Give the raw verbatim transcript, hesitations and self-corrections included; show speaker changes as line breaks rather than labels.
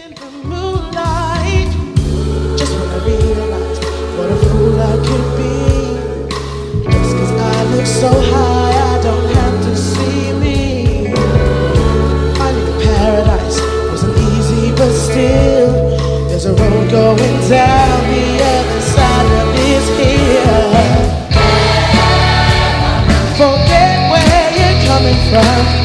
in the moonlight. Just when I realize what a fool I could be. Just cause I look so high, I don't have to see me. Finding paradise wasn't easy, but still, there's a road going down the other side of this hill. Forget where you're coming from.